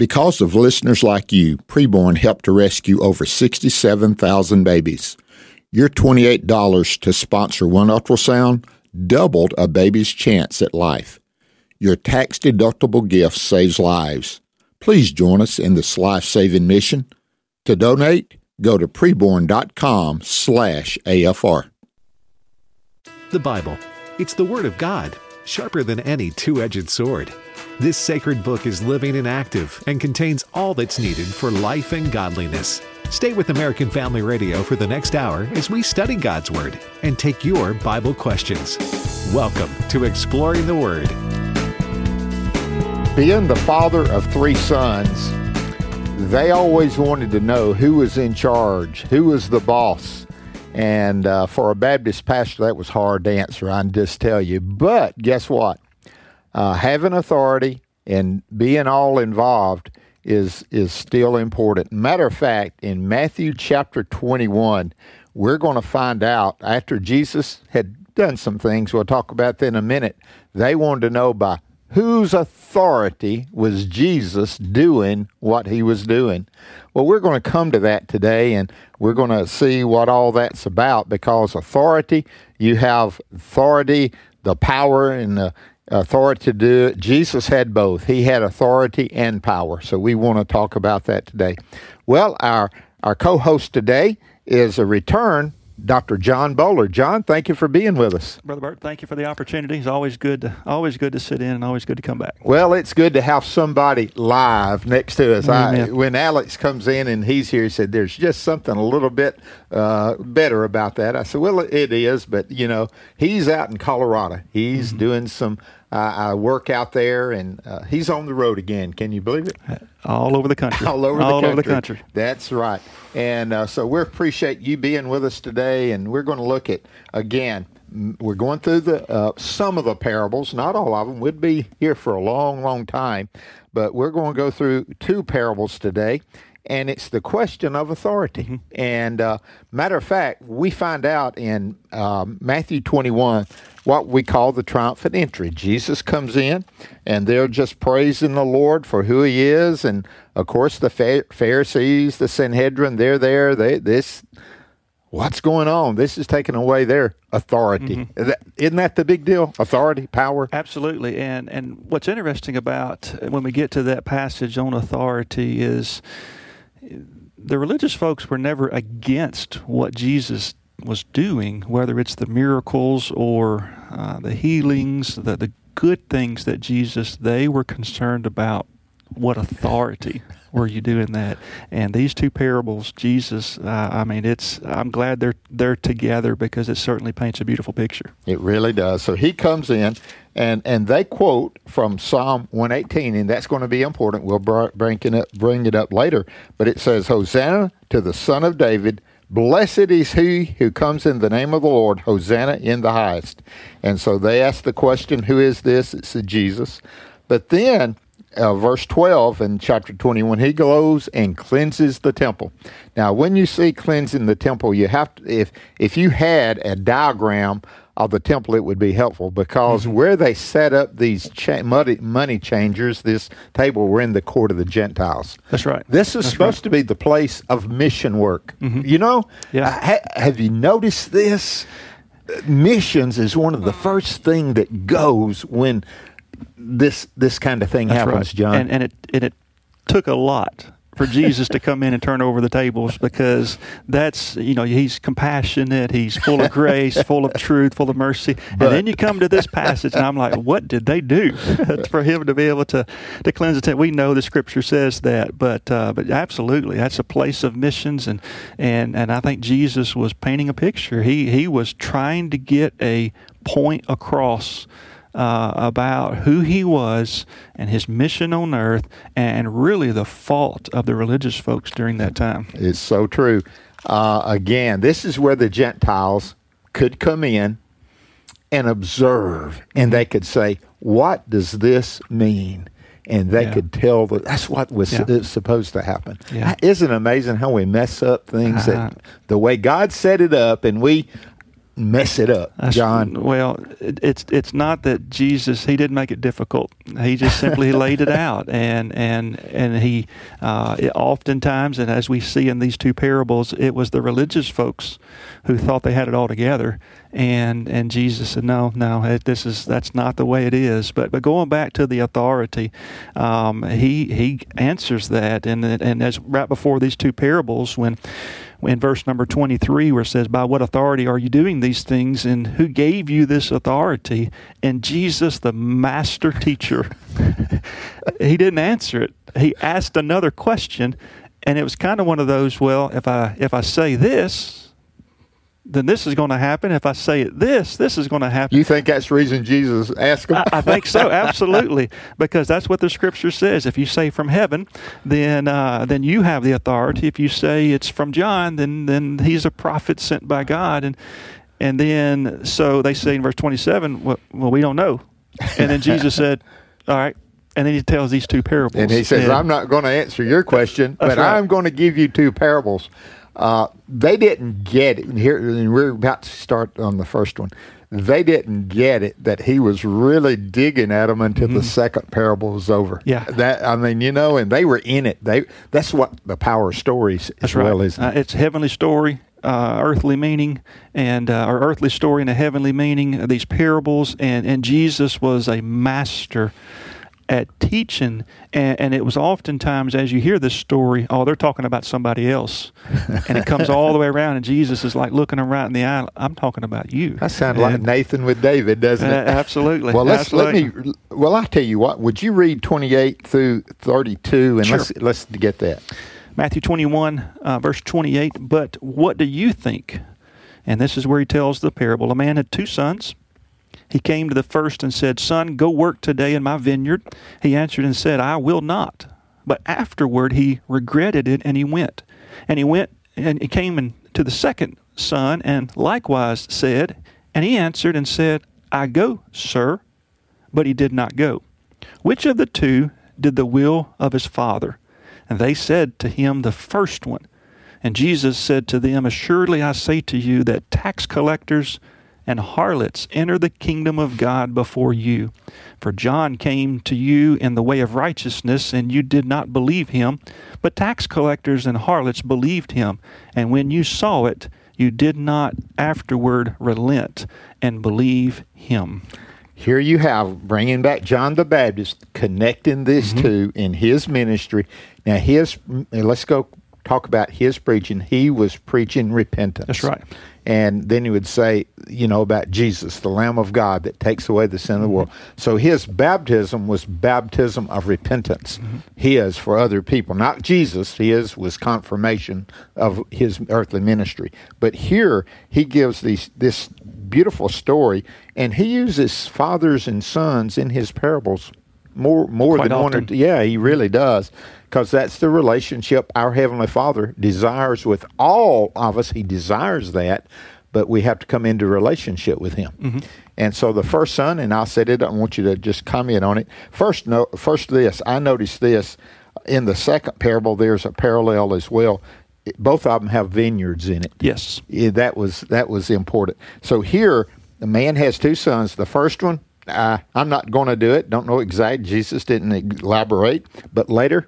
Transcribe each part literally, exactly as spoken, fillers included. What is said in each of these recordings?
Because of listeners like you, Preborn helped to rescue over sixty-seven thousand babies. Your twenty-eight dollars to sponsor one ultrasound doubled a baby's chance at life. Your tax-deductible gift saves lives. Please join us in this life-saving mission. To donate, go to preborn.com slash AFR. The Bible. It's the Word of God, sharper than any two-edged sword. This sacred book is living and active and contains all that's needed for life and godliness. Stay with American Family Radio for the next hour as we study God's Word and take your Bible questions. Welcome to Exploring the Word. Being the father of three sons, they always wanted to know who was in charge, who was the boss. And uh, for a Baptist pastor, that was hard to answer, I can just tell you. But guess what? Uh, having authority and being all involved is is still important. Matter of fact, in Matthew chapter twenty-one, we're going to find out after Jesus had done some things, we'll talk about that in a minute, they wanted to know by whose authority was Jesus doing what he was doing. Well, we're going to come to that today, and we're going to see what all that's about, because authority, you have authority, the power and the authority to do it. Jesus had both. He had authority and power. So we want to talk about that today. Well, our, our co-host today is a return, Doctor John Bowler. John, thank you for being with us. Brother Bert, thank you for the opportunity. It's always good to, always good to sit in and always good to come back. Well, it's good to have somebody live next to us. I, when Alex comes in and he's here, he said, there's just something a little bit uh, better about that. I said, well, it is, but, you know, he's out in Colorado. He's mm-hmm. doing some uh, work out there, and uh, he's on the road again. Can you believe it? All over the country. All over the All country. over the country. That's right. And uh, so we appreciate you being with us today, and we're going to look at, again, we're going through the uh, some of the parables, not all of them. We'd be here for a long, long time, but we're going to go through two parables today, and it's the question of authority. Mm-hmm. And uh, matter of fact, we find out in um, Matthew twenty-one what we call the triumphant entry. Jesus comes in, and they're just praising the Lord for who he is. And, of course, the Pharisees, the Sanhedrin, they're there. They this, what's going on? This is taking away their authority. Mm-hmm. Isn't that the big deal? Authority, power? Absolutely. And, and what's interesting about when we get to that passage on authority is the religious folks were never against what Jesus was doing, whether it's the miracles or uh, the healings, the, the good things that Jesus, they were concerned about what authority were you doing that. And these two parables, Jesus, uh, I mean, it's, I'm glad they're they're together, because it certainly paints a beautiful picture. It really does. So he comes in, and, and they quote from Psalm one eighteen, and that's going to be important. We'll bring it up, bring it up later. But it says, Hosanna to the Son of David, blessed is he who comes in the name of the Lord, Hosanna in the highest. And so they ask the question, who is this? It's Jesus. But then, uh, verse twelve in chapter twenty-one, he goes and cleanses the temple. Now, when you see cleansing the temple, you have to, if if you had a diagram of the temple, it would be helpful, because mm-hmm. where they set up these cha- money, money changers, this table, were in the court of the Gentiles. That's right. This is That's supposed right. to be the place of mission work. Mm-hmm. You know, yeah. uh, ha- have you noticed this? Missions is one of the first thing that goes when this this kind of thing That's happens, right. John. And, and it and it took a lot for Jesus to come in and turn over the tables, because that's, you know, he's compassionate, he's full of grace, full of truth, full of mercy. But, and then you come to this passage, and I'm like, what did they do for him to be able to, to cleanse the temple? We know the Scripture says that, but uh, but absolutely, that's a place of missions, and and and I think Jesus was painting a picture. He he was trying to get a point across Uh, about who he was and his mission on earth, and really the fault of the religious folks during that time. It's so true. Uh, again, this is where the Gentiles could come in and observe, and they could say, what does this mean? And they yeah. could tell that that's what was yeah. supposed to happen. Yeah. Isn't it amazing how we mess up things uh-huh. that the way God set it up, and we mess it up, That's- John? Well, it, it's it's not that Jesus, he didn't make it difficult. He just simply laid it out, and and and he uh, it oftentimes, and as we see in these two parables, it was the religious folks who thought they had it all together, and and Jesus said, no, no, it, this is that's not the way it is. But but going back to the authority, um, he he answers that, and and as right before these two parables, when. In verse number twenty-three, where it says, by what authority are you doing these things, and who gave you this authority? And Jesus, the master teacher, he didn't answer it. He asked another question, and it was kind of one of those, well, if I if I say this, then this is going to happen. If I say it this, this is going to happen. You think that's the reason Jesus asked him? I, I think so, absolutely, because that's what the Scripture says. If you say from heaven, then uh, then you have the authority. If you say it's from John, then then he's a prophet sent by God, and and then so they say in verse twenty-seven, well, well we don't know, and then Jesus said, all right. And then he tells these two parables. And he says, and, I'm not going to answer your question, but right. I'm going to give you two parables. Uh, they didn't get it. Here, and we're about to start on the first one. They didn't get it that he was really digging at them until mm-hmm. the second parable was over. Yeah. That I mean, you know, and they were in it. They That's what the power of stories That's as well right. is. Uh, it's heavenly story. Uh, earthly meaning and uh, or earthly story and a heavenly meaning. Uh, these parables and and Jesus was a master at teaching, and, and it was oftentimes as you hear this story, oh, they're talking about somebody else, and it comes all the way around, and Jesus is like looking them right in the eye. I'm talking about you. That sounds like Nathan with David, doesn't it? Uh, absolutely. Well, let's absolutely. let me. Well, I tell you what. Would you read twenty-eight through thirty-two, and Sure. let's let's get that. Matthew twenty-one, uh, verse twenty-eight. But what do you think? And this is where he tells the parable. A man had two sons. He came to the first and said, Son, go work today in my vineyard. He answered and said, I will not. But afterward he regretted it, and he went. And he went and he came in to the second son, and likewise said, and he answered and said, I go, sir. But he did not go. Which of the two did the will of his father? And they said to him, the first one. And Jesus said to them, Assuredly I say to you that tax collectors and harlots enter the kingdom of God before you. For John came to you in the way of righteousness, and you did not believe him, but tax collectors and harlots believed him. And when you saw it, you did not afterward relent and believe him. Here you have, bringing back John the Baptist, connecting this mm-hmm. two in his ministry. Now, his let's go talk about his preaching. He was preaching repentance. That's right. And then he would say, you know, about Jesus, the Lamb of God that takes away the sin of the world. So his baptism was baptism of repentance. Mm-hmm. His for other people, not Jesus. His was confirmation of his earthly ministry. But here he gives these this beautiful story, and he uses fathers and sons in his parables more more Quite than often. one or two. Yeah, he really does. Because that's the relationship our Heavenly Father desires with all of us. He desires that, but we have to come into relationship with Him. Mm-hmm. And so the first son, and I said it, I want you to just comment on it. First, no, first this, I noticed this. In the second parable, there's a parallel as well. Both of them have vineyards in it. Yes. Yeah, that was that was important. So here, the man has two sons. The first one, uh, I'm not going to do it. Don't know exactly. Jesus didn't elaborate. But later,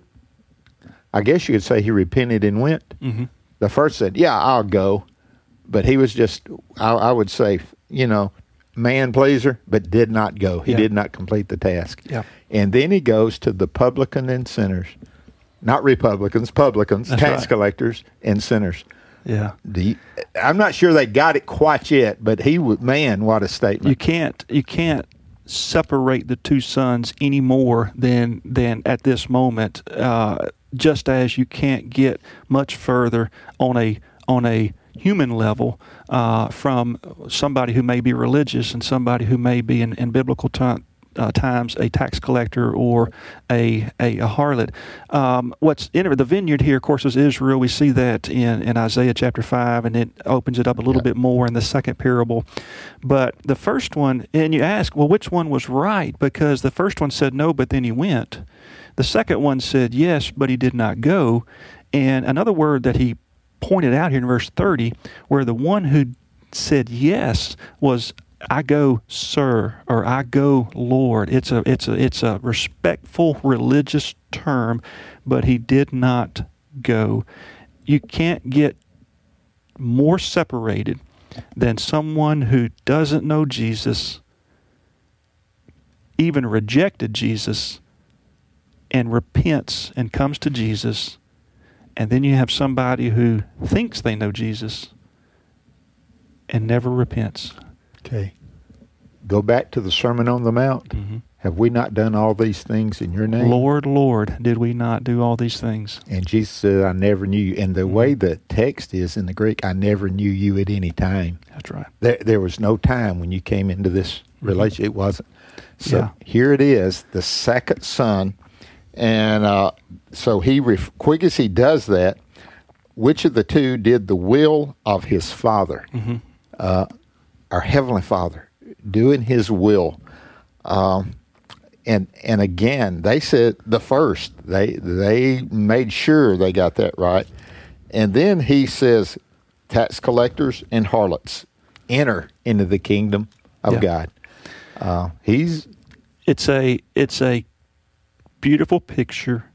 I guess you could say he repented and went. Mm-hmm. The first said, yeah, I'll go. But he was just, I, I would say, you know, man pleaser, but did not go. He yeah. did not complete the task. Yeah. And then he goes to the publican and sinners. Not Republicans, publicans, That's tax right. collectors, and sinners. Yeah. The, I'm not sure they got it quite yet, but he would, man, what a statement. You can't, you can't separate the two sons any more than, than at this moment, uh, just as you can't get much further on a on a human level uh, from somebody who may be religious and somebody who may be in, in biblical time, uh, times a tax collector or a a, a harlot. Um, what's in the vineyard here, of course, is Israel. We see that in, in Isaiah chapter five, and it opens it up a little yeah. bit more in the second parable. But the first one, and you ask, well, which one was right? Because the first one said no, but then he went. The second one said yes, but he did not go. And another word that he pointed out here in verse thirty, where the one who said yes was, I go, sir, or I go, Lord. It's a it's a it's a respectful religious term, but he did not go. You can't get more separated than someone who doesn't know Jesus, even rejected Jesus, and repents and comes to Jesus, and then you have somebody who thinks they know Jesus and never repents. Okay. Go back to the Sermon on the Mount. Mm-hmm. Have we not done all these things in your name? Lord, Lord, did we not do all these things? And Jesus said, I never knew you. And the way the text is in the Greek, I never knew you at any time. That's right. There, there was no time when you came into this relationship. It wasn't. So Yeah. here it is, the second son. And uh, so he, ref- quick as he does that, which of the two did the will of his Father? Mm-hmm. Uh, our Heavenly Father, doing his will. Um, and and again, they said the first. They they made sure they got that right. And then he says, tax collectors and harlots enter into the kingdom of Yeah. God. Uh, he's It's a it's a beautiful picture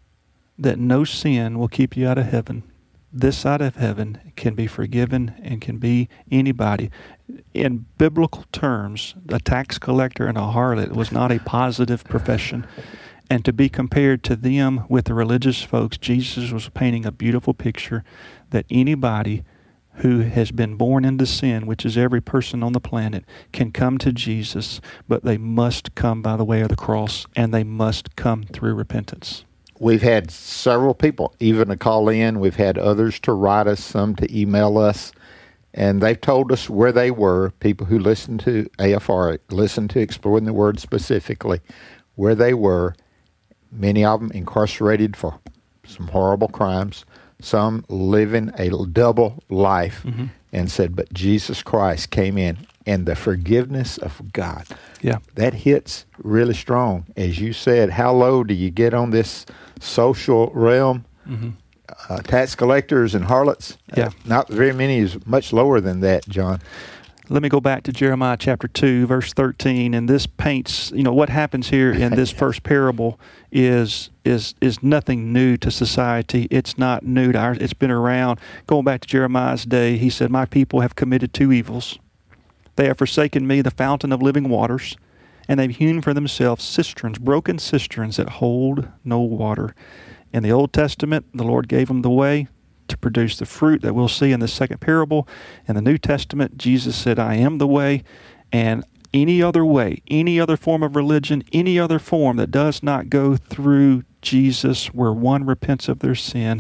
that no sin will keep you out of heaven. This side of heaven can be forgiven and can be anybody. In biblical terms, a tax collector and a harlot was not a positive profession. And to be compared to them with the religious folks, Jesus was painting a beautiful picture that anybody who has been born into sin, which is every person on the planet, can come to Jesus, but they must come by the way of the cross, and they must come through repentance. We've had several people even to call in. We've had others to write us, some to email us. And they've told us where they were, people who listened to A F R, listened to Exploring the Word specifically, where they were, many of them incarcerated for some horrible crimes, some living a double life, Mm-hmm. and said, but Jesus Christ came in, and the forgiveness of God. Yeah. That hits really strong. As you said, how low do you get on this social realm? Mm-hmm. Uh, tax collectors and harlots? Yeah. Uh, not very many is much lower than that, John. Let me go back to Jeremiah chapter two, verse thirteen, and this paints, you know, what happens here in this first parable is is is nothing new to society. It's not new to ours. It's been around. Going back to Jeremiah's day, he said, my people have committed two evils. They have forsaken me, the fountain of living waters, and they've hewn for themselves cisterns, broken cisterns that hold no water. In the Old Testament, the Lord gave them the way to produce the fruit that we'll see in the second parable. In the New Testament, Jesus said, I am the way, and any other way, any other form of religion, any other form that does not go through Jesus where one repents of their sin,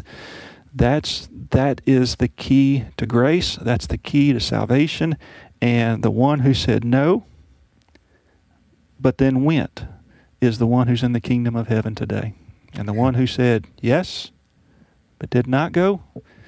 that's that is the key to grace. That's the key to salvation. And the one who said no, but then went, is the one who's in the kingdom of heaven today. And the one who said yes, but did not go,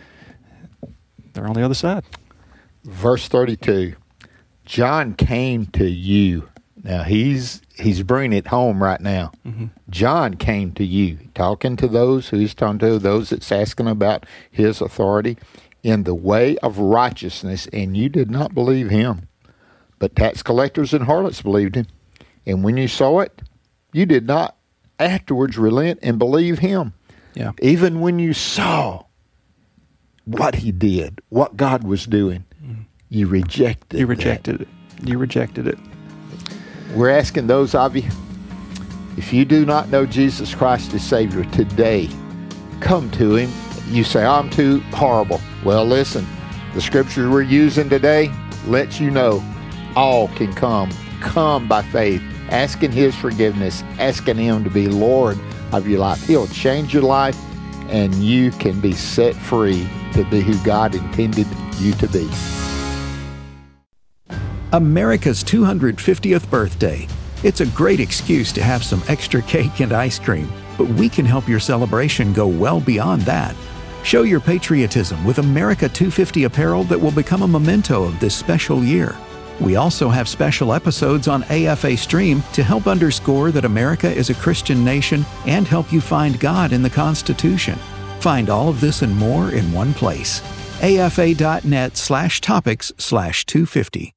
they're on the other side. Verse thirty-two, John came to you. Now, he's he's bringing it home right now. Mm-hmm. John came to you, talking to those who he's talking to, those that's asking about his authority, in the way of righteousness, and you did not believe him. But tax collectors and harlots believed him. And when you saw it, you did not afterwards relent and believe him. Yeah. Even when you saw what he did, what God was doing, mm-hmm. you rejected You rejected that. it. You rejected it. We're asking those of you, if you do not know Jesus Christ as Savior today, come to him. You say, oh, I'm too horrible. Well, listen, the scripture we're using today lets you know all can come. Come by faith, asking his forgiveness, asking him to be Lord of your life. He'll change your life, and you can be set free to be who God intended you to be. America's two hundred fiftieth birthday. It's a great excuse to have some extra cake and ice cream, but we can help your celebration go well beyond that. Show your patriotism with America two fifty apparel that will become a memento of this special year. We also have special episodes on A F A Stream to help underscore that America is a Christian nation and help you find God in the Constitution. Find all of this and more in one place. afa.net slash topics slash 250.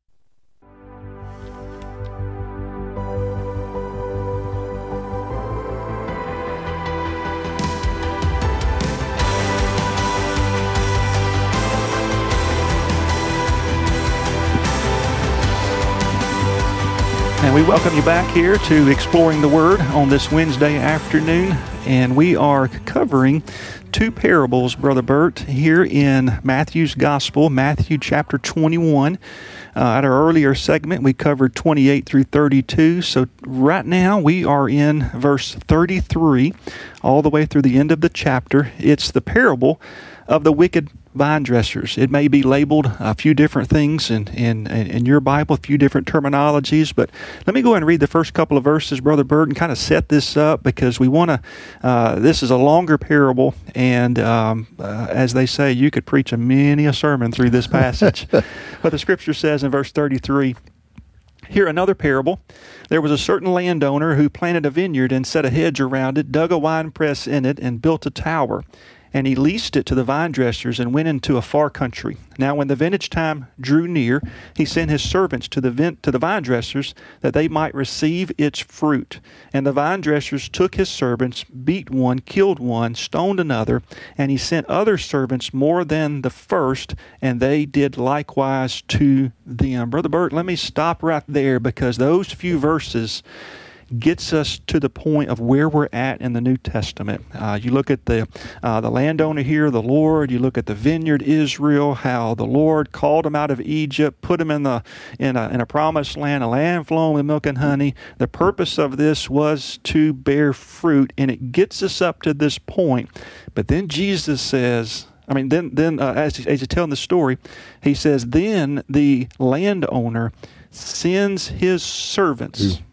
And we welcome you back here to Exploring the Word on this Wednesday afternoon. And we are covering two parables, Brother Bert, here in Matthew's Gospel, Matthew chapter twenty-one. Uh, at our earlier segment, we covered twenty-eight through thirty-two. So right now we are in verse thirty-three, all the way through the end of the chapter. It's the parable of the wicked vine dressers. It may be labeled a few different things in, in, in your Bible, a few different terminologies, but let me go ahead and read the first couple of verses, Brother Bird, and kind of set this up because we want to, uh, this is a longer parable, and um, uh, as they say, you could preach a many a sermon through this passage. But the Scripture says in verse thirty-three, "Here another parable. There was a certain landowner who planted a vineyard and set a hedge around it, dug a winepress in it, and built a tower. And he leased it to the vine dressers and went into a far country. Now when the vintage time drew near, he sent his servants to the vin- to the vine dressers that they might receive its fruit. And the vine dressers took his servants, beat one, killed one, stoned another, and he sent other servants more than the first, and they did likewise to them." Brother Bert, let me stop right there because those few verses gets us to the point of where we're at in the New Testament. Uh, you look at the uh, the landowner here, the Lord. You look at the vineyard, Israel. How the Lord called them out of Egypt, put them in the in a in a promised land, a land flowing with milk and honey. The purpose of this was to bear fruit, and it gets us up to this point. But then Jesus says, I mean, then then uh, as as he's telling the story, he says, then the landowner sends his servants. Ooh.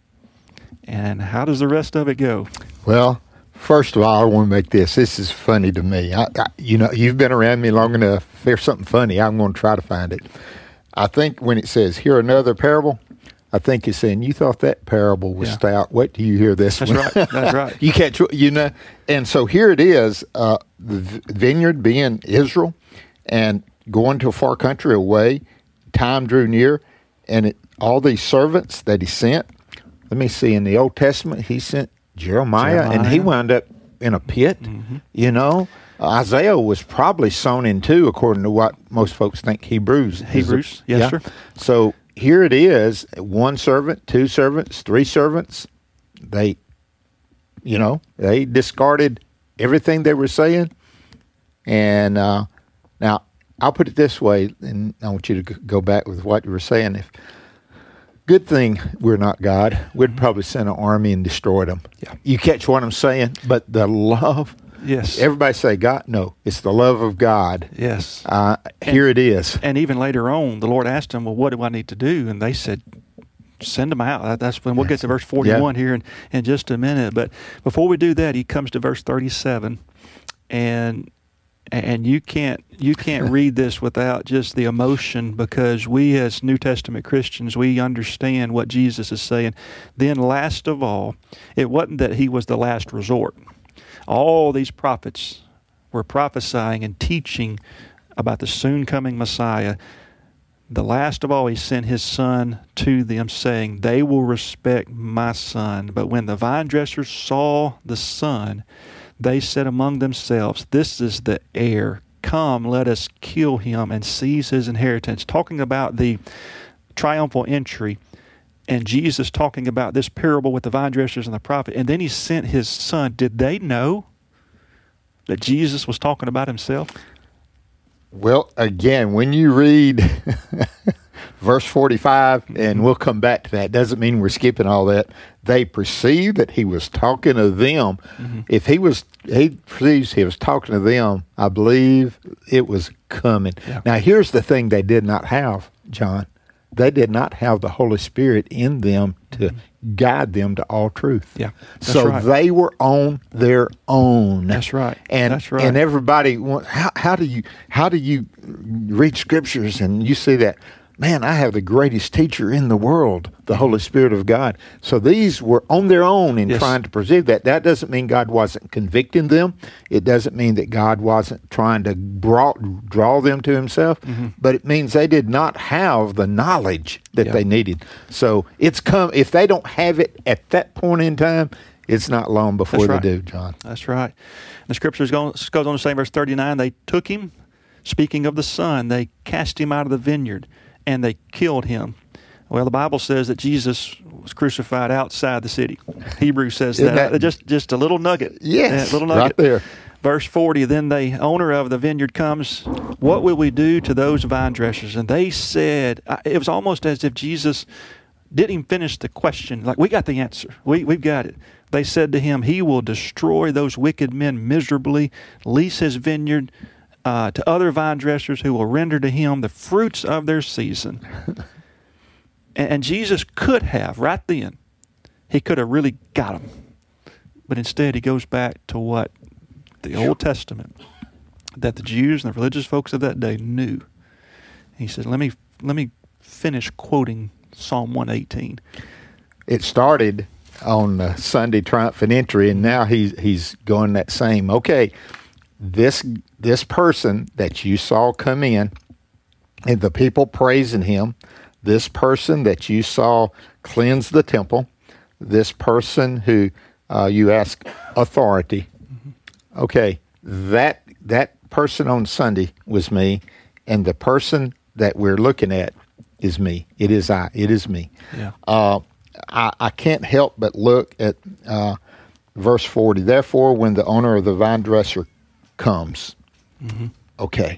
And how does the rest of it go? Well, first of all, I want to make this. This is funny to me. I, I, you know, you've been around me long enough. If there's something funny, I'm going to try to find it. I think when it says, "Here another parable," I think it's saying, you thought that parable was yeah. stout. Wait till you hear this That's one. right. That's right. You catch, you know. And so here it is, uh, the vineyard being Israel and going to a far country away. Time drew near, and it, all these servants that he sent. Let me see, in the Old Testament, he sent Jeremiah, Jeremiah. and he wound up in a pit, mm-hmm. you know. Uh, Isaiah was probably sown in too, according to what most folks think Hebrews. Hebrews, yes, yeah. sir. So here it is, one servant, two servants, three servants. They, you know, they discarded everything they were saying. And uh, now, I'll put it this way, and I want you to go back with what you were saying. If Good thing we're not God. We'd mm-hmm. probably send an army and destroy them. Yeah. You catch what I'm saying? But the love. Yes. Everybody say God. No, it's the love of God. Yes. Uh, here and, it is. And even later on, the Lord asked them, well, what do I need to do? And they said, send them out. That's when we'll get to verse forty-one yeah. here in, in just a minute. But before we do that, he comes to verse thirty-seven. And And you can't you can't read this without just the emotion, because we as New Testament Christians, we understand what Jesus is saying. Then last of all, it wasn't that he was the last resort. All these prophets were prophesying and teaching about the soon coming Messiah. The last of all, he sent his son to them, saying, they will respect my son. But when the vine dressers saw the son, they said among themselves, this is the heir. Come, let us kill him and seize his inheritance. Talking about the triumphal entry, and Jesus talking about this parable with the vine dressers and the prophet. And then he sent his son. Did they know that Jesus was talking about himself? Well, again, when you read verse forty-five, mm-hmm. and we'll come back to that, doesn't mean we're skipping all that. They perceived that he was talking to them. Mm-hmm. If he was, he perceives he was talking to them, I believe it was coming. Yeah. Now, here's the thing they did not have, John. They did not have the Holy Spirit in them to mm-hmm. guide them to all truth. Yeah, so right. they were on their own. That's right. And that's right. And everybody, how, how do you how do you read scriptures and you see that? man, I have the greatest teacher in the world, the Holy Spirit of God. So these were on their own in Yes. trying to perceive that. That doesn't mean God wasn't convicting them. It doesn't mean that God wasn't trying to draw, draw them to himself, mm-hmm. but it means they did not have the knowledge that Yeah. they needed. So it's come, if they don't have it at that point in time, it's not long before That's they right. do, John. That's right. The scriptures goes, goes on to say in verse thirty-nine, they took him, speaking of the Son, they cast him out of the vineyard, and they killed him. Well, the Bible says that Jesus was crucified outside the city. Hebrews says Isn't that. that- Just just a little nugget. Yes, Yeah, little right nugget. there. Verse forty, then the owner of the vineyard comes, what will we do to those vine dressers? And they said, it was almost as if Jesus didn't even finish the question. Like, we got the answer. We, we've got it. They said to him, he will destroy those wicked men miserably, lease his vineyard uh, to other vine dressers who will render to him the fruits of their season. and, and Jesus could have, right then, he could have really got him. But instead, he goes back to what the Old Testament, that the Jews and the religious folks of that day knew. He said, let me let me finish quoting Psalm one eighteen. It started on uh, Sunday triumphant entry, and now he's he's going that same. Okay, this this person that you saw come in, and the people praising him, this person that you saw cleanse the temple, this person who uh, you ask authority. Mm-hmm. Okay, that that person on Sunday was me, and the person that we're looking at is me. It is I. It is me. Yeah. Uh, I, I can't help but look at uh, verse forty. Therefore, when the owner of the vine dresser comes, mm-hmm. okay,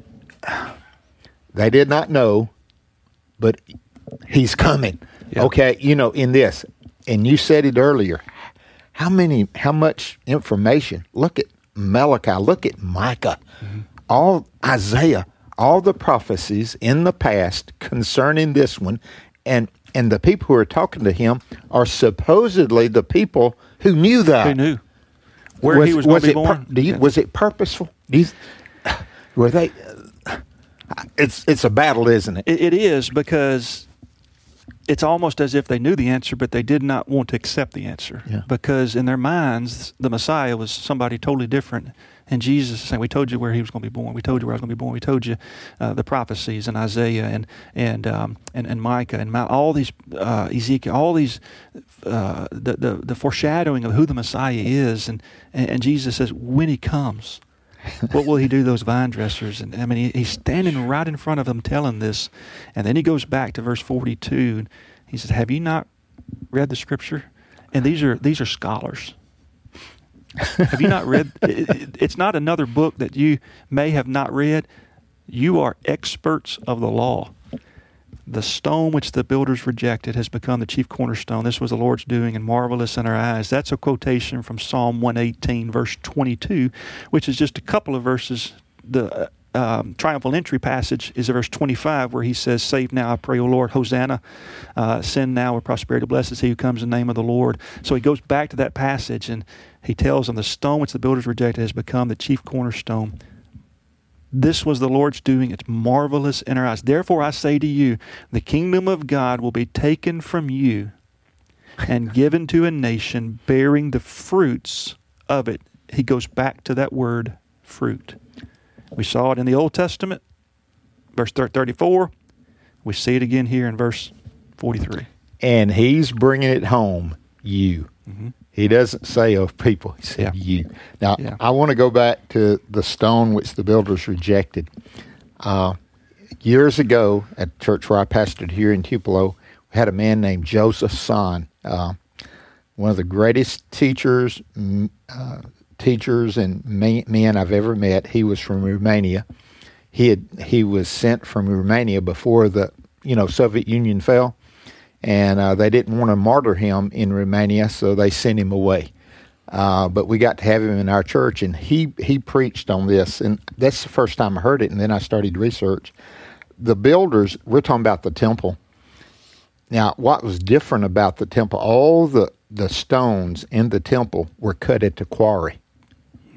they did not know, but he's coming. Yeah. Okay, you know, in this, and you said it earlier. How many? How much information? Look at Malachi. Look at Micah. Mm-hmm. All Isaiah. All the prophecies in the past concerning this one, and and the people who are talking to him are supposedly the people who knew that. Who knew where was, he was going to be it born? Pur- do you, Yeah. Was it purposeful? Do you, were they? Uh, it's it's a battle, isn't it? It, it is, because it's almost as if they knew the answer, but they did not want to accept the answer. Yeah. Because in their minds, the Messiah was somebody totally different. And Jesus is saying, we told you where he was going to be born. We told you where I was going to be born. We told you uh, the prophecies and Isaiah and and um, and, and Micah and Mal- all these, uh, Ezekiel, all these, uh, the, the the foreshadowing of who the Messiah is. And, and, and Jesus says, when he comes, what will he do to those vine dressers? And I mean, he, he's standing right in front of them telling this. And then he goes back to verse forty-two. And he says, have you not read the scripture? And these are these are scholars. Have you not read? It, it, it's not another book that you may have not read. You are experts of the law. The stone which the builders rejected has become the chief cornerstone. This was the Lord's doing, and marvelous in our eyes. That's a quotation from Psalm one eighteen, verse twenty-two, which is just a couple of verses. The uh, um, triumphal entry passage is verse twenty-five, where he says, save now, I pray, O Lord, Hosanna. Uh, send now with prosperity, blessed is he who comes in the name of the Lord. So he goes back to that passage, and he tells them, the stone which the builders rejected has become the chief cornerstone. This was the Lord's doing. It's marvelous in our eyes. Therefore I say to you, the kingdom of God will be taken from you and given to a nation bearing the fruits of it. He goes back to that word, fruit. We saw it in the Old Testament, verse thirty-four. We see it again here in verse forty-three. And he's bringing it home, you. Mm-hmm. He doesn't say of people. He said Yeah. you. Now, Yeah. I want to go back to the stone which the builders rejected. Uh, years ago, at a church where I pastored here in Tupelo, we had a man named Joseph Son, uh, one of the greatest teachers, uh, teachers and men I've ever met. He was from Romania. He had he was sent from Romania before the you know Soviet Union fell. And uh, they didn't want to martyr him in Romania, so they sent him away. Uh, but we got to have him in our church, and he, he preached on this. And that's the first time I heard it, and then I started research. The builders, we're talking about the temple. Now, what was different about the temple, all the, the stones in the temple were cut at the quarry. Mm-hmm.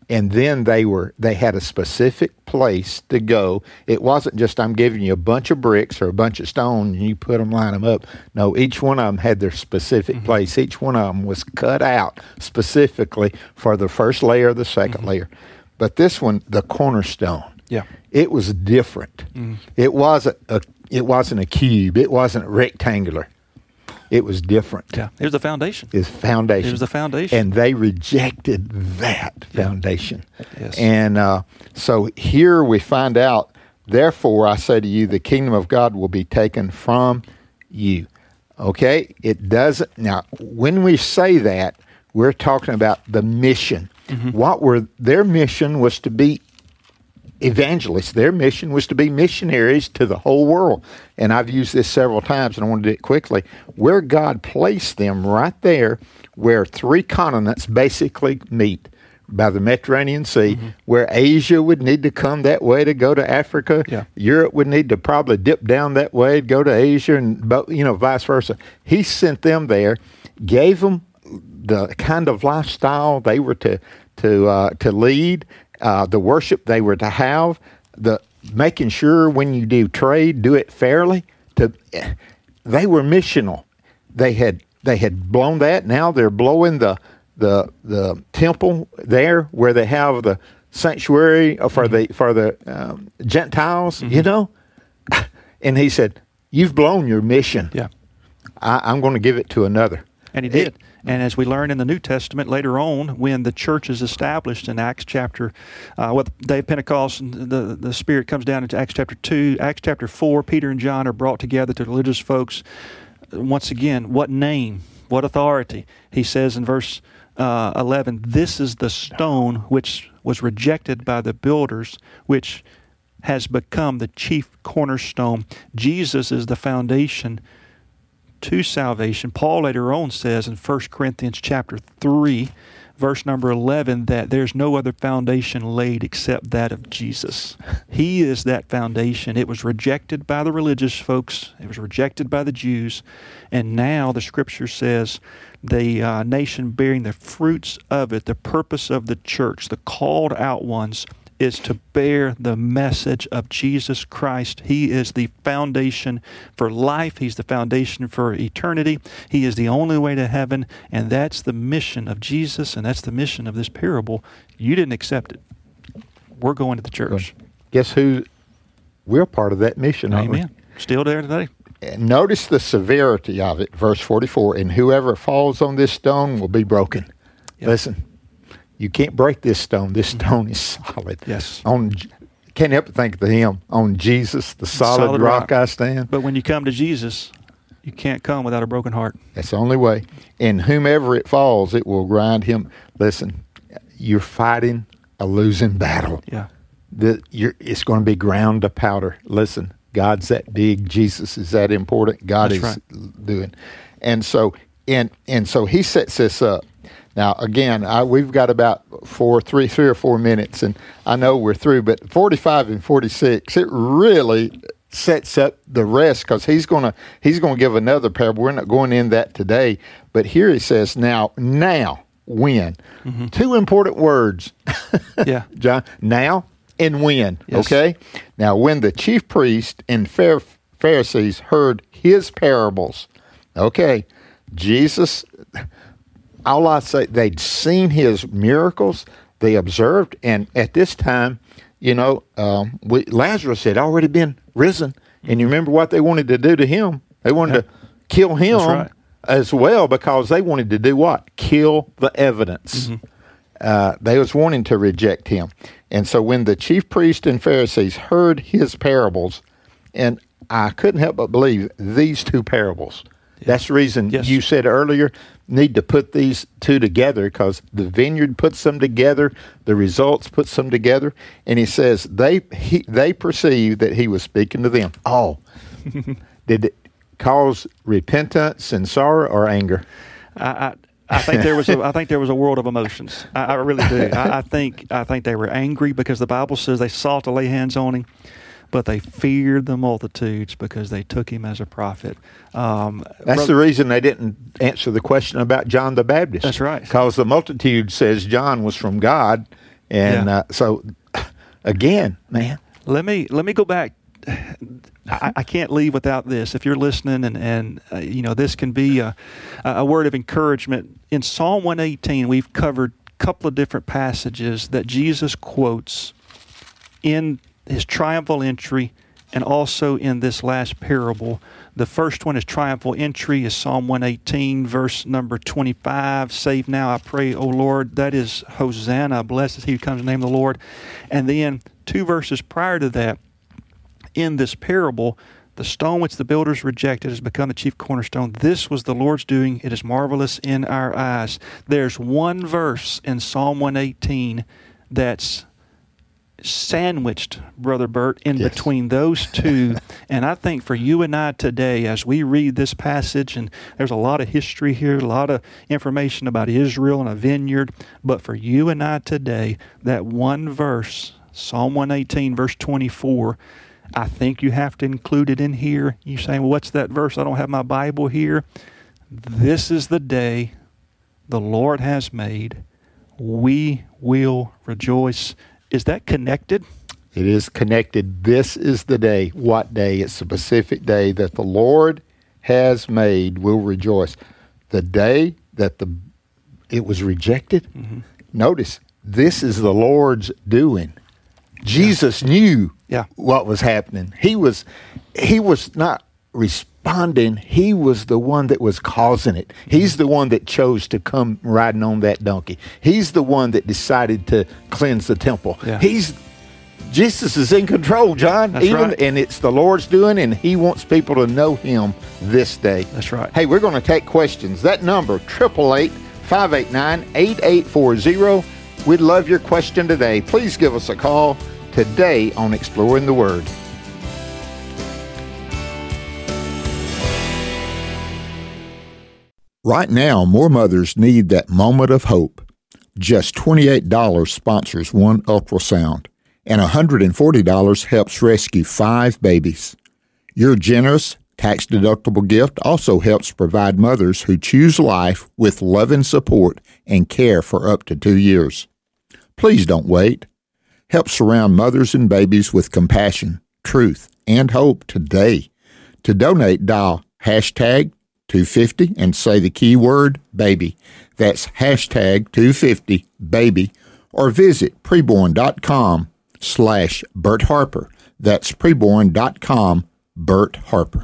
And then they were they had a specific place to go. It wasn't just I'm giving you a bunch of bricks or a bunch of stone and you put them, line them up. No, each one of them had their specific mm-hmm. place. Each one of them was cut out specifically for the first layer or the second mm-hmm. layer. But this one, the cornerstone, yeah, it was different. Mm-hmm. It wasn't a it wasn't a cube. It wasn't rectangular. It was different. Yeah, it was the foundation. It's foundation. It was the foundation. And they rejected that foundation. Yes. And uh, so here we find out, therefore I say to you, the kingdom of God will be taken from you. Okay? It doesn't. Now, when we say that, we're talking about the mission. Mm-hmm. What were their mission was to be evangelists. Their mission was to be missionaries to the whole world. And I've used this several times, and I want to do it quickly. Where God placed them right there, where three continents basically meet, by the Mediterranean Sea, mm-hmm. where Asia would need to come that way to go to Africa. Yeah. Europe would need to probably dip down that way to go to Asia, and you know, vice versa. He sent them there, gave them the kind of lifestyle they were to to uh, to lead. Uh, the worship they were to have, the making sure when you do trade, do it fairly. To, they were missional. They had they had blown that. Now they're blowing the the the temple there where they have the sanctuary for mm-hmm. the for the um, Gentiles. Mm-hmm. You know, and he said, "You've blown your mission. Yeah, I, I'm going to give it to another." And he did. It, And as we learn in the New Testament later on, when the church is established in Acts chapter, uh, what the day of Pentecost, the the Spirit comes down into Acts chapter two, Acts chapter four, Peter and John are brought together to the religious folks. Once again, what name, what authority? He says in verse uh, eleven, "This is the stone which was rejected by the builders, which has become the chief cornerstone." Jesus is the foundation to salvation. Paul later on says in First Corinthians chapter three, verse number eleven, that there's no other foundation laid except that of Jesus. He is that foundation. It was rejected by the religious folks. It was rejected by the Jews. And now the Scripture says the uh, nation bearing the fruits of it, the purpose of the church, the called out ones, is to bear the message of Jesus Christ. He is the foundation for life. He's the foundation for eternity. He is the only way to heaven, and that's the mission of Jesus, and that's the mission of this parable. You didn't accept it. We're going to the church. Guess who? We're part of that mission, aren't Amen. We? Still there today. And notice the severity of it, verse forty-four, "And whoever falls on this stone will be broken." Yep. Listen. You can't break this stone. This stone is solid. Yes. On, can't help but think of the hymn, "On Jesus, the solid, solid rock, rock I stand." But when you come to Jesus, you can't come without a broken heart. That's the only way. And whomever it falls, it will grind him. Listen, you're fighting a losing battle. Yeah. The, you're, it's going to be ground to powder. Listen, God's that big. Jesus is that important. God That's is right. doing. And so, and and so he sets this up. Now, again, I, we've got about four, three, three or four minutes, and I know we're through, but forty-five and forty-six, it really sets up the rest, because he's going to he's going to give another parable. We're not going in that today, but here he says, now, now, when. Mm-hmm. Two important words, yeah, John, now and when, yes. Okay? Now, when the chief priest and Pharisees heard his parables, okay, Jesus... All I say, they'd seen his miracles, they observed, and at this time, you know, um, we, Lazarus had already been risen, and you remember what they wanted to do to him? They wanted yeah. to kill him right. as well, because they wanted to do what? Kill the evidence. Mm-hmm. Uh, they was wanting to reject him. And so when the chief priest and Pharisees heard his parables, and I couldn't help but believe these two parables, yeah. that's the reason yes. you said earlier, need to put these two together, because the vineyard puts them together, the results puts them together, and he says they he, they perceived that he was speaking to them. Oh, did it cause repentance and sorrow or anger? I, I, I think there was a, I think there was a world of emotions. I, I really do. I, I think I think they were angry because the Bible says they sought to lay hands on him, but they feared the multitudes because they took him as a prophet. Um, That's brother, the reason they didn't answer the question about John the Baptist. That's right. Because the multitude says John was from God, And Yeah. uh, so, again, man. Let me let me go back. I, I can't leave without this. If you're listening, and and uh, you know, this can be a, a word of encouragement. In Psalm one eighteen, we've covered a couple of different passages that Jesus quotes in his triumphal entry, and also in this last parable. The first one, is triumphal entry, is Psalm one eighteen, verse number twenty-five. Save now, I pray, O Lord. That is Hosanna. Blessed is he who comes in the name of the Lord. And then two verses prior to that, in this parable, the stone which the builders rejected has become the chief cornerstone. This was the Lord's doing. It is marvelous in our eyes. There's one verse in Psalm one eighteen that's sandwiched, Brother Bert, in Yes. between those two. And I think for you and I today, as we read this passage, and there's a lot of history here, a lot of information about Israel and a vineyard, but for you and I today, that one verse, Psalm one eighteen, verse twenty-four, I think you have to include it in here. You saying, well, what's that verse? I don't have my Bible here. This is the day the Lord has made. We will rejoice. Is that connected? It is connected. This is the day. What day? It's a specific day that the Lord has made. We'll rejoice. The day that the it was rejected. Mm-hmm. Notice, this is the Lord's doing. Jesus yeah. knew yeah. what was happening. He was he was not responding. He was the one that was causing it. He's the one that chose to come riding on that donkey. He's the one that decided to cleanse the temple. Yeah. He's Jesus is in control, John. That's Even right. and it's the Lord's doing, and he wants people to know him this day. That's right. Hey, we're going to take questions. That number, eight eight eight, five eight nine, eight eight four zero. We'd love your question today. Please give us a call today on Exploring the Word. Right now, more mothers need that moment of hope. Just twenty-eight dollars sponsors one ultrasound, and one hundred forty dollars helps rescue five babies. Your generous, tax-deductible gift also helps provide mothers who choose life with loving support and care for up to two years. Please don't wait. Help surround mothers and babies with compassion, truth, and hope today. To donate, dial hashtag two fifty and say the keyword baby. That's hashtag two fifty baby, or visit preborn.com slash Bert Harper. That's preborn.com Bert Harper.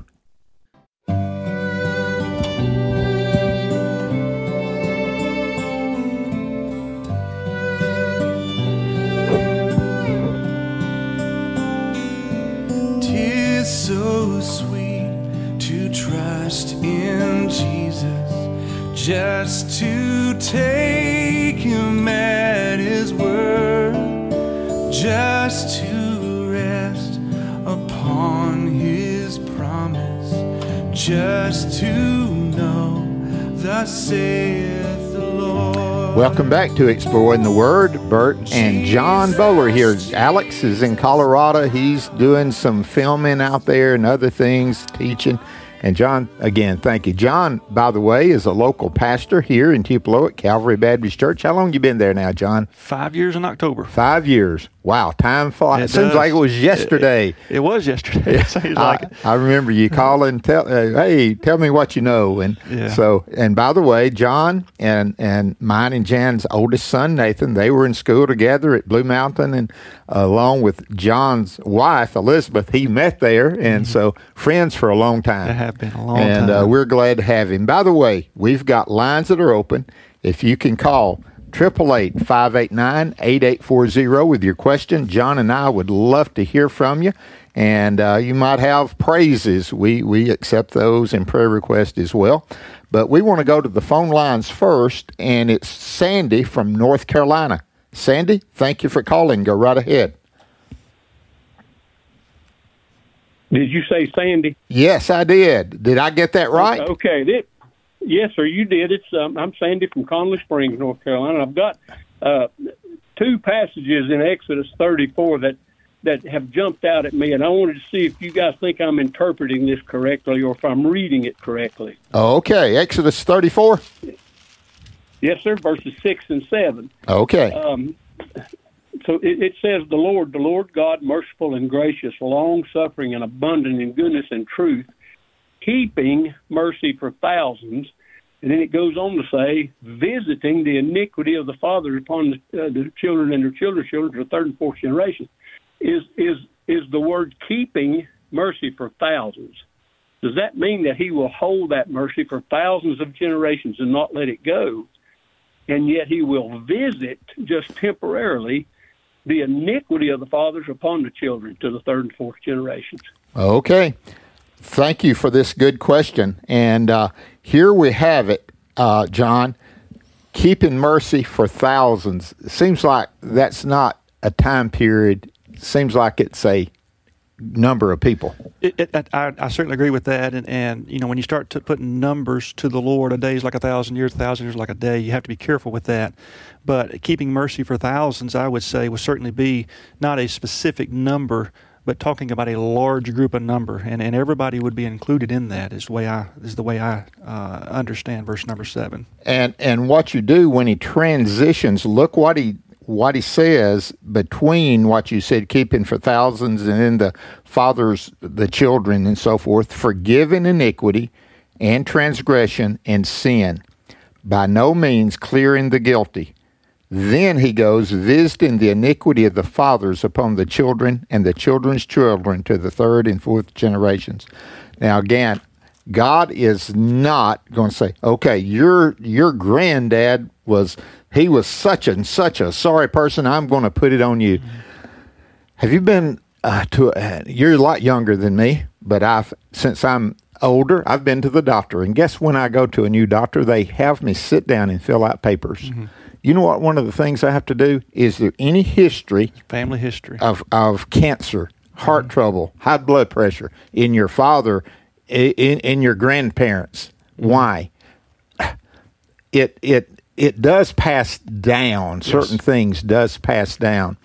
Tis so sweet to trust in Jesus, just to take him at his word, just to rest upon his promise, just to know thus saith the Lord. Welcome back to Exploring the Word. Bert and John Bowler here. Alex is in Colorado. He's doing some filming out there and other things, teaching. And John, again, thank you. John, by the way, is a local pastor here in Tupelo at Calvary Baptist Church. How long you been there now, John? Five years in October. Five years. Wow, time flies. It It seems does. like it was yesterday. It, it was yesterday. It seems like I, it. I remember you calling, tell, uh, hey, tell me what you know. And Yeah. so, and by the way, John and, and mine and Jan's oldest son, Nathan, they were in school together at Blue Mountain, and uh, along with John's wife, Elizabeth, he met there. And so friends for a long time. They have been a long and, time. uh, we're glad to have him. By the way, we've got lines that are open. If you can call eight eight eight, five eight nine, eight eight four zero with your question, John and I would love to hear from you. And uh, you might have praises. We, we accept those and prayer requests as well. But we want to go to the phone lines first, and it's Sandy from North Carolina. Sandy, thank you for calling. Go right ahead. Did you say Sandy? Yes, I did. Did I get that right? Okay. This, yes, sir, you did. It's um, I'm Sandy from Connelly Springs, North Carolina. I've got uh, two passages in Exodus thirty-four that, that have jumped out at me, and I wanted to see if you guys think I'm interpreting this correctly or if I'm reading it correctly. Okay, Exodus thirty-four. Yes, sir, verses six and seven. Okay. Um, so it, it says, the Lord, the Lord God, merciful and gracious, long-suffering and abundant in goodness and truth, keeping mercy for thousands. And then it goes on to say, visiting the iniquity of the fathers upon the, uh, the children and their children's children to the third and fourth generation. Is is is the word keeping mercy for thousands? Does that mean that he will hold that mercy for thousands of generations and not let it go? And yet he will visit just temporarily the iniquity of the fathers upon the children to the third and fourth generations. Okay. Thank you for this good question. And uh, here we have it, uh, John, keeping mercy for thousands. It seems like that's not a time period. It seems like it's a number of people. It, it, I, I certainly agree with that. And, and you know, when you start to putting numbers to the Lord, a day is like a thousand years, a thousand years like a day, you have to be careful with that. But keeping mercy for thousands, I would say, would certainly be not a specific number, but talking about a large group of number, and, and everybody would be included in that. Is the way I is the way I uh, understand verse number seven. And and what you do when he transitions, look what he what he says between what you said, keeping for thousands, and then the fathers, the children, and so forth, forgiving iniquity and transgression and sin, by no means clearing the guilty. Then he goes, visiting the iniquity of the fathers upon the children and the children's children to the third and fourth generations. Now, again, God is not going to say, okay, your your granddad was, he was such and such a sorry person, I'm going to put it on you. Mm-hmm. Have you been uh, to, uh, you're a lot younger than me, but I've, since I'm older, I've been to the doctor. And guess when I go to a new doctor, they have me sit down and fill out papers. Mm-hmm. You know what? One of the things I have to do, is there any history, family history of, of cancer, heart mm-hmm. trouble, high blood pressure in your father, in, in your grandparents? Mm-hmm. Why? It it it does pass down. Yes. Certain things does pass down,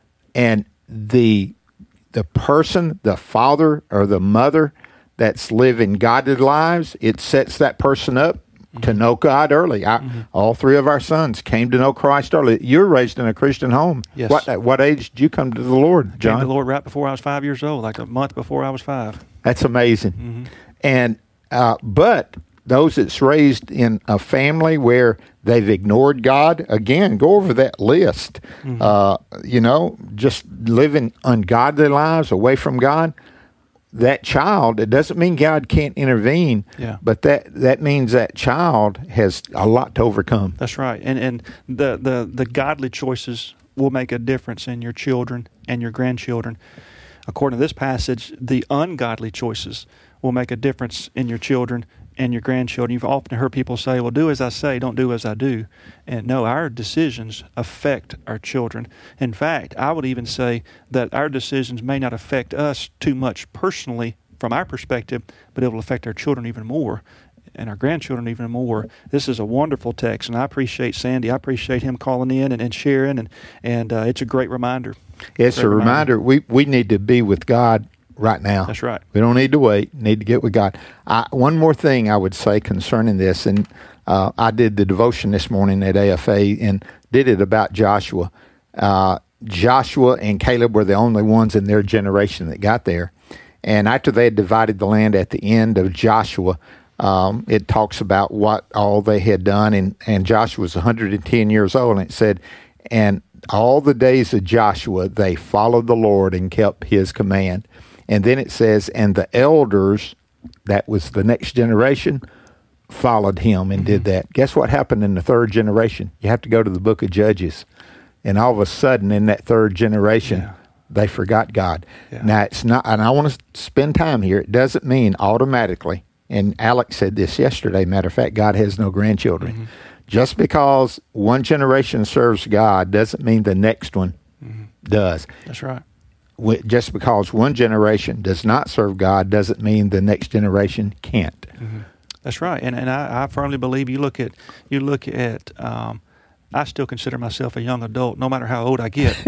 and the the person, the father or the mother that's living godly lives, it sets that person up to know God early. I, mm-hmm. All three of our sons came to know Christ early. You were raised in a Christian home. Yes. What at what age did you come to the Lord, John? I came to the Lord right before I was five years old, like a month before I was five. That's amazing. Mm-hmm. And uh, but those that's raised in a family where they've ignored God, again, go over that list. Mm-hmm. Uh, you know, just living ungodly lives away from God. That child, it doesn't mean God can't intervene, yeah. but that, that means that child has a lot to overcome. That's right. And and the, the, the godly choices will make a difference in your children and your grandchildren. According to this passage, the ungodly choices will make a difference in your children and your grandchildren. You've often heard people say, well, do as I say, don't do as I do. And no, our decisions affect our children. In fact, I would even say that our decisions may not affect us too much personally from our perspective, but it will affect our children even more and our grandchildren even more. This is a wonderful text, and I appreciate Sandy. I appreciate him calling in and, and sharing, and, and uh, it's a great reminder. It's a reminder. reminder. We, we need to be with God right now. That's right. We don't need to wait. Need to get with God. I, one more thing I would say concerning this, and uh, I did the devotion this morning at A F A and did it about Joshua. Uh, Joshua and Caleb were the only ones in their generation that got there. And after they had divided the land at the end of Joshua, um, it talks about what all they had done. And, and Joshua was one hundred ten years old, and it said, and all the days of Joshua, they followed the Lord and kept his command. And then it says, and the elders, that was the next generation, followed him and mm-hmm. did that. Guess what happened in the third generation? You have to go to the book of Judges. And all of a sudden, in that third generation, yeah. they forgot God. Yeah. Now, it's not, and I want to spend time here. It doesn't mean automatically, and Alex said this yesterday, matter of fact, God has no grandchildren. Mm-hmm. Just because one generation serves God doesn't mean the next one mm-hmm. does. That's right. Just because one generation does not serve God doesn't mean the next generation can't. Mm-hmm. That's right, and and I, I firmly believe you look at you look at. Um, I still consider myself a young adult, no matter how old I get.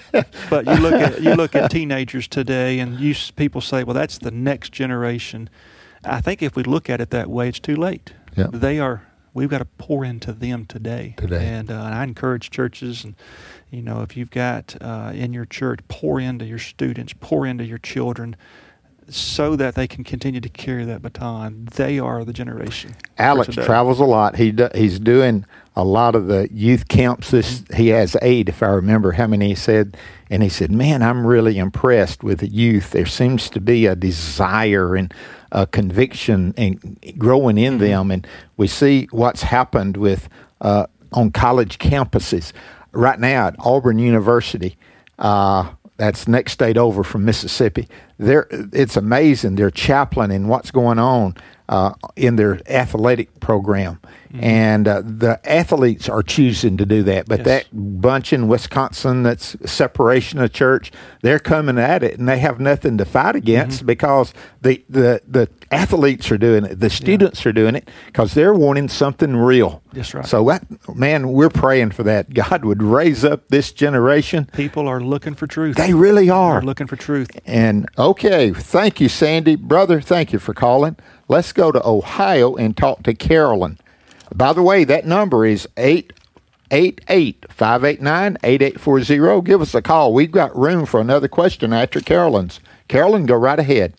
But you look at you look at teenagers today, and you people say, "Well, that's the next generation." I think if we look at it that way, it's too late. Yep. They are we've got to pour into them today. Today. And, uh, and I encourage churches, and you know, if you've got uh, in your church, pour into your students, pour into your children, so that they can continue to carry that baton. They are the generation. Alex travels a lot. He do, he's doing a lot of the youth camps. This he has eight, if I remember how many he said. And he said, "Man, I'm really impressed with the youth. There seems to be a desire and a conviction and growing in them. And we see what's happened with uh, on college campuses right now at Auburn University." Uh, That's next state over from Mississippi. They're, it's amazing their chaplain and what's going on uh, in their athletic program. Mm-hmm. And uh, the athletes are choosing to do that. But yes. that bunch in Wisconsin that's separation of church, they're coming at it, and they have nothing to fight against mm-hmm. because the, the, the athletes are doing it. The students yeah. are doing it because they're wanting something real. That's right. So, that, man, we're praying for that. God would raise up this generation. People are looking for truth. They really are. They're looking for truth. And, okay, thank you, Sandy. Brother, thank you for calling. Let's go to Ohio and talk to Carolyn. By the way, that number is eight eight eight, five eight nine, eight eight four zero. Give us a call. We've got room for another question after Carolyn's. Carolyn, go right ahead.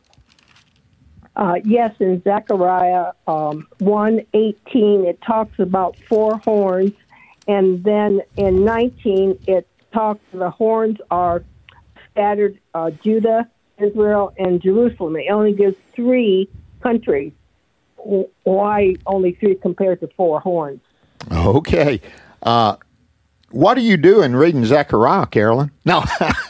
Uh, yes, in Zechariah um, one eighteen, it talks about four horns, and then in nineteen, it talks the horns are scattered uh, Judah, Israel, and Jerusalem. It only gives three countries. Why only three compared to four horns? Okay. Uh, what are you doing reading Zechariah, Carolyn? No.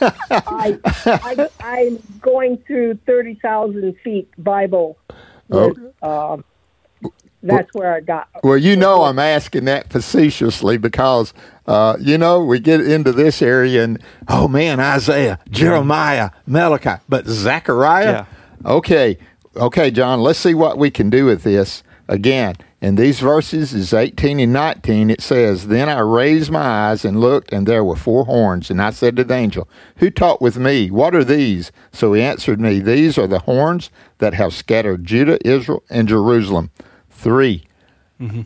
I, I, I'm going through thirty thousand feet Bible. With, uh, that's where I got. Well, you know I'm asking that facetiously because, uh, you know, we get into this area and, oh, man, Isaiah, Jeremiah, Malachi, but Zechariah? Yeah. Okay. Okay, John, let's see what we can do with this. Again, in these verses is eighteen and nineteen, it says, "Then I raised my eyes and looked, and there were four horns. And I said to the angel, 'Who talked with me? What are these?' So he answered me, 'These are the horns that have scattered Judah, Israel, and Jerusalem.'" Three. Mm-hmm.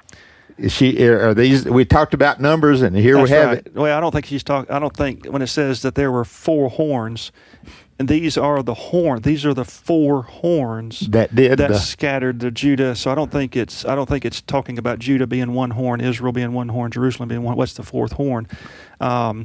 Is she? Are these? We talked about numbers, and here That's we have right. it. Well, I don't think she's talking. I don't think when it says that there were four horns, and these are the horn. These are the four horns that did that the, scattered the Judah. So I don't think it's. I don't think it's talking about Judah being one horn, Israel being one horn, Jerusalem being one. What's the fourth horn? Um,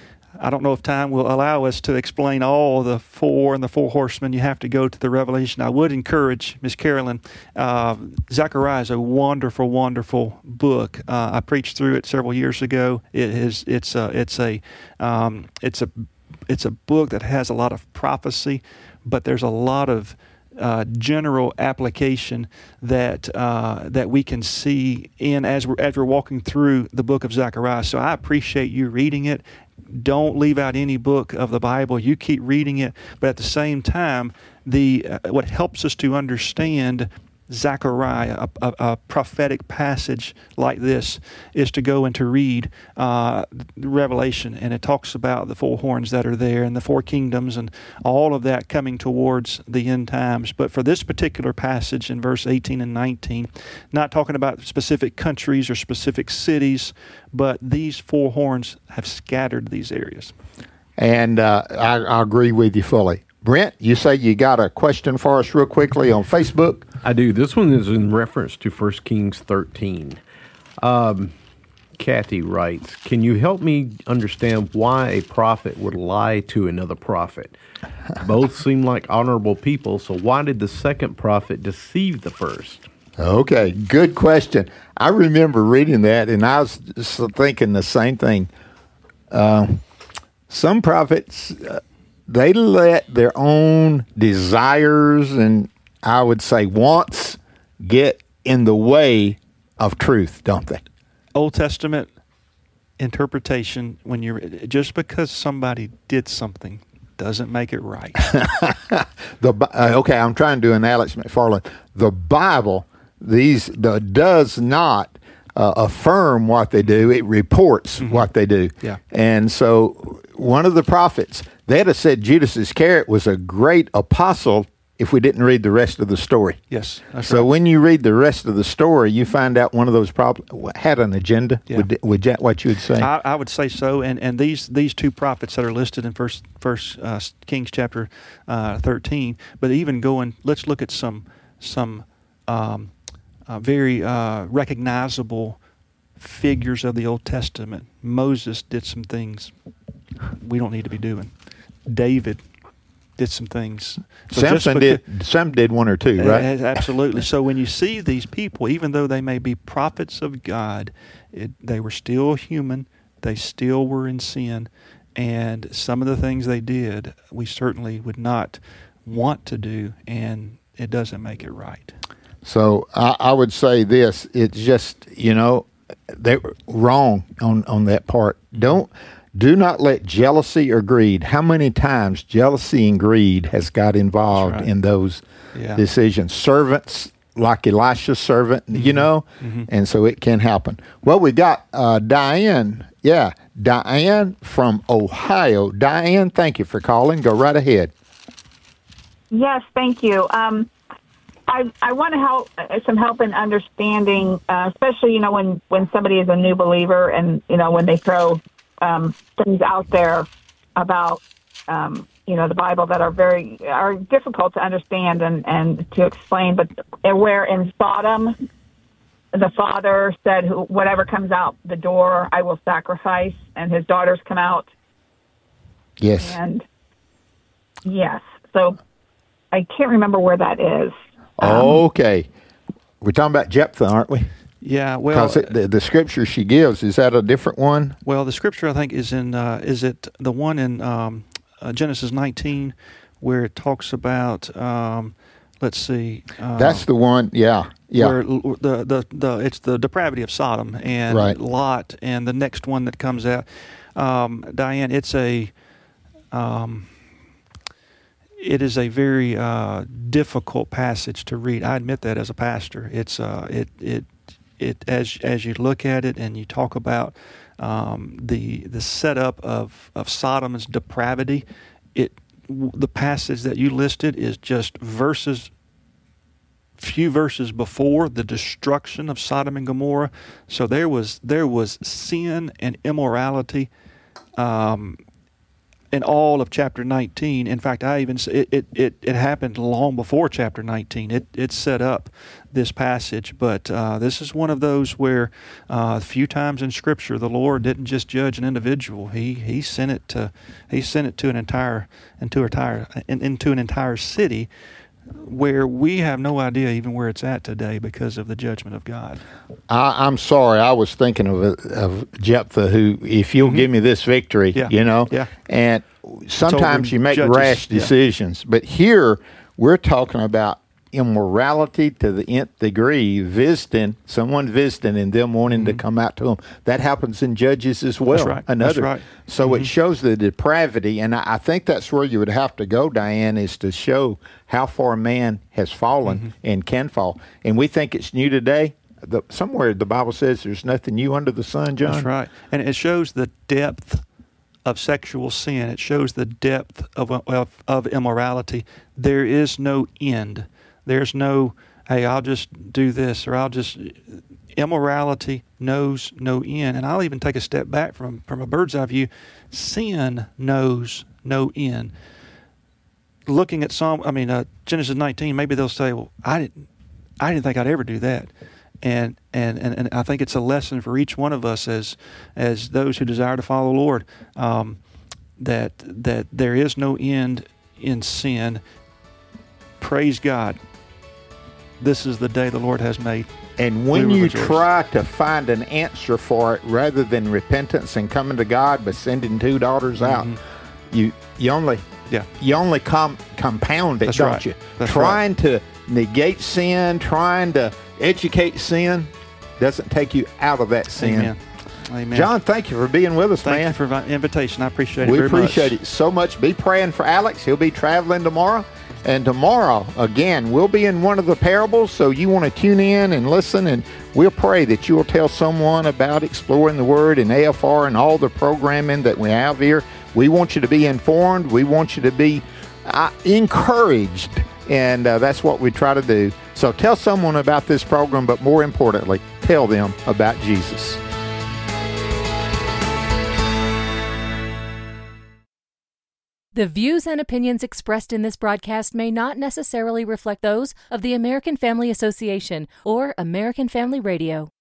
I don't know if time will allow us to explain all the four and the four horsemen. You have to go to the Revelation. I would encourage Miss Carolyn. Uh, Zechariah is a wonderful, wonderful book. Uh, I preached through it several years ago. It is. It's a. It's a. Um, it's a. It's a book that has a lot of prophecy, but there's a lot of uh, general application that uh, that we can see in as we're as we're walking through the book of Zechariah. So I appreciate you reading it. Don't leave out any book of the Bible. You keep reading it, but at the same time, the uh, what helps us to understand Zechariah, a, a, a prophetic passage like this, is to go and to read uh, Revelation, and it talks about the four horns that are there and the four kingdoms and all of that coming towards the end times. But for this particular passage in verse eighteen and nineteen, not talking about specific countries or specific cities, but these four horns have scattered these areas. And uh, I, I agree with you fully. Brent, you say you got a question for us real quickly on Facebook? I do. This one is in reference to First Kings thirteen. Um, Kathy writes, "Can you help me understand why a prophet would lie to another prophet? Both seem like honorable people, so why did the second prophet deceive the first?" Okay, good question. I remember reading that, and I was thinking the same thing. Uh, some prophets... Uh, They let their own desires and, I would say, wants get in the way of truth, don't they? Old Testament interpretation, when you're just because somebody did something doesn't make it right. the uh, okay, I'm trying to do an Alex McFarland. The Bible, these the does not uh, affirm what they do; it reports mm-hmm. what they do. Yeah, and so one of the prophets. They'd have said Judas Iscariot was a great apostle if we didn't read the rest of the story. Yes, that's so right. when you read the rest of the story, you find out one of those problems had an agenda. Yeah. Would, would that what you would say? I, I would say so. And and these these two prophets that are listed in First First uh, Kings chapter uh, thirteen, but even going, let's look at some some um, uh, very uh, recognizable figures of the Old Testament. Moses did some things we don't need to be doing. David did some things. So Samson because, did. Some did one or two, right? Uh, absolutely. So when you see these people, even though they may be prophets of God, it, they were still human. They still were in sin, and some of the things they did, we certainly would not want to do, and it doesn't make it right. So I, I would say this: it's just, you know, they were wrong on on that part. Don't. Do not let jealousy or greed. How many times jealousy and greed has got involved right. in those Yeah. decisions? Servants, like Elisha's servant, Mm-hmm. you know, Mm-hmm. and so it can happen. Well, we got uh, Diane. Yeah, Diane from Ohio. Diane, thank you for calling. Go right ahead. Yes, thank you. Um, I I want to help uh, some help in understanding, uh, especially you know when when somebody is a new believer and you know when they throw um, things out there about um, you know the Bible that are very are difficult to understand and, and to explain. But where in Sodom, the father said, "Who whatever comes out the door, I will sacrifice," and his daughters come out. Yes. And yes, so I can't remember where that is. Um, Okay. We're talking about Jephthah, aren't we? Yeah, well, Because the, the scripture she gives, is that a different one? well, the scripture I think is in uh, is it the one in um, uh, Genesis nineteen where it talks about um, let's see, uh, That's the one, yeah. Yeah. where l- the, the the it's the depravity of Sodom and Right. Lot, and the next one that comes out, um, Diane, it's a um, it is a very uh, difficult passage to read. I admit that as a pastor. It's uh, it it it as as you look at it and you talk about um, the the setup of of Sodom's depravity. It w- the passage that you listed is just verses, few verses before the destruction of Sodom and Gomorrah. So there was there was sin and immorality. Um, in all of chapter nineteen. In fact, I even it, it, it, it happened long before chapter nineteen. It it set up this passage, but uh, this is one of those where uh, a few times in Scripture the Lord didn't just judge an individual. He he sent it to he sent it to an entire into entire in, into an entire city, where we have no idea even where it's at today because of the judgment of God. I, I'm sorry. I was thinking of of Jephthah, who, if you'll give me this victory, Yeah. you know, Yeah. and sometimes over you make Judges, rash yeah. decisions, but here we're talking about immorality to the nth degree, visiting someone visiting and them wanting to come out to them. That happens in Judges as well. That's right. Another. That's right. So it shows the depravity, and I, I think that's where you would have to go, Diane, is to show how far man has fallen and can fall. And we think it's new today. The, somewhere the Bible says there's nothing new under the sun, John. That's right. And it shows the depth of sexual sin. It shows the depth of, of, of immorality. There is no end. There's no, hey, I'll just do this, or I'll just, immorality knows no end. And I'll even take a step back from, from a bird's eye view. Sin knows no end. Looking at Psalm, I mean, uh, Genesis nineteen, maybe they'll say, well, I didn't, I didn't think I'd ever do that. And, and, and, and I think it's a lesson for each one of us as as those who desire to follow the Lord, um, that that there is no end in sin. Praise God. This is the day the Lord has made. And when We will you rejoice. try to find an answer for it, rather than repentance and coming to God by sending two daughters out, you you only Yeah. you only com- compound it, That's don't right. you? That's trying to negate sin, trying to educate sin, doesn't take you out of that sin. Amen. Amen. John, thank you for being with us, thank man. you for the invitation. I appreciate it We very appreciate much. it so much. Be praying for Alex. He'll be traveling tomorrow. And tomorrow, again, we'll be in one of the parables, so you want to tune in and listen, and we'll pray that you will tell someone about Exploring the Word and A F R and all the programming that we have here. We want you to be informed. We want you to be uh, encouraged and uh, that's what we try to do. So tell someone about this program, but more importantly, tell them about Jesus. The views and opinions expressed in this broadcast may not necessarily reflect those of the American Family Association or American Family Radio.